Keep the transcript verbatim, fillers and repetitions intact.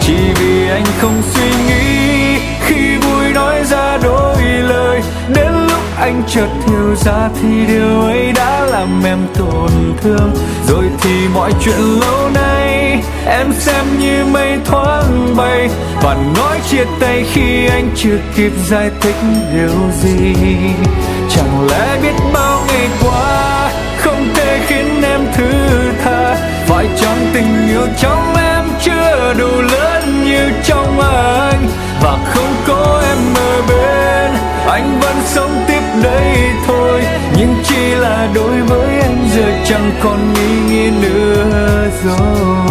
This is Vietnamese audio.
chỉ vì anh không suy nghĩ khi vui nói ra đôi lời. Đến lúc anh chợt hiểu ra thì điều ấy đã làm em tổn thương. Rồi thì mọi chuyện lâu nay em xem như mây thoáng bay, và nói chia tay khi anh chưa kịp giải thích điều gì. Chẳng lẽ biết bao ngày qua không thể khiến em thứ tha, phải chăng tình yêu trong em chưa đủ lớn như trong anh, và không có em ở bên anh vẫn sống tiếp đây thôi. Nhưng chỉ là đối với anh giờ chẳng còn ý nghĩa nữa rồi.